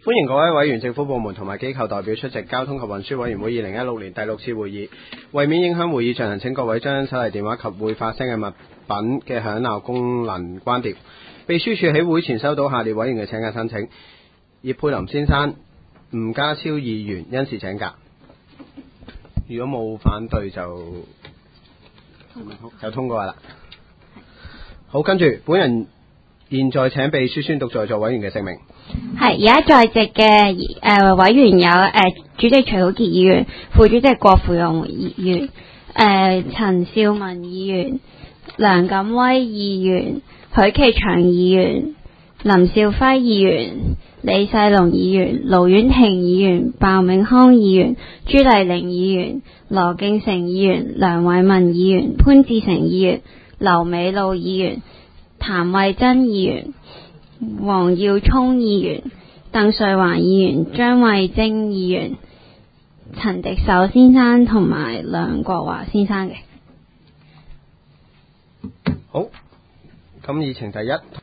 歡迎各位委員、政府部門同埋機構代表出席交通及運輸委員會2016年第6次會議。為免影響會議進行，請各位將手提電話及會發聲嘅物品嘅響鬧功能關掉。秘書處喺會前收到下列委員嘅請假申請：葉佩林先生、吳家超議員因事請假。如果冇反對就通過啦。好，跟住本人現在請秘書宣讀在座委員嘅姓名。 係，而家在席嘅委員有主席徐浩傑議員、副主席郭芙蓉議員、陳少文議員、梁錦威議員、許其祥議員、林兆輝議員、李世龍議員、盧婉婷議員、鮑明康議員、朱麗玲議員、羅敬成議員、梁偉文議員、潘志成議員、劉美露議員、譚慧珍議員、黃耀聰議員、鄧瑞華議員、張慧晶議員、陳迪秀先生同埋梁國華先生嘅。 好，咁議程第一。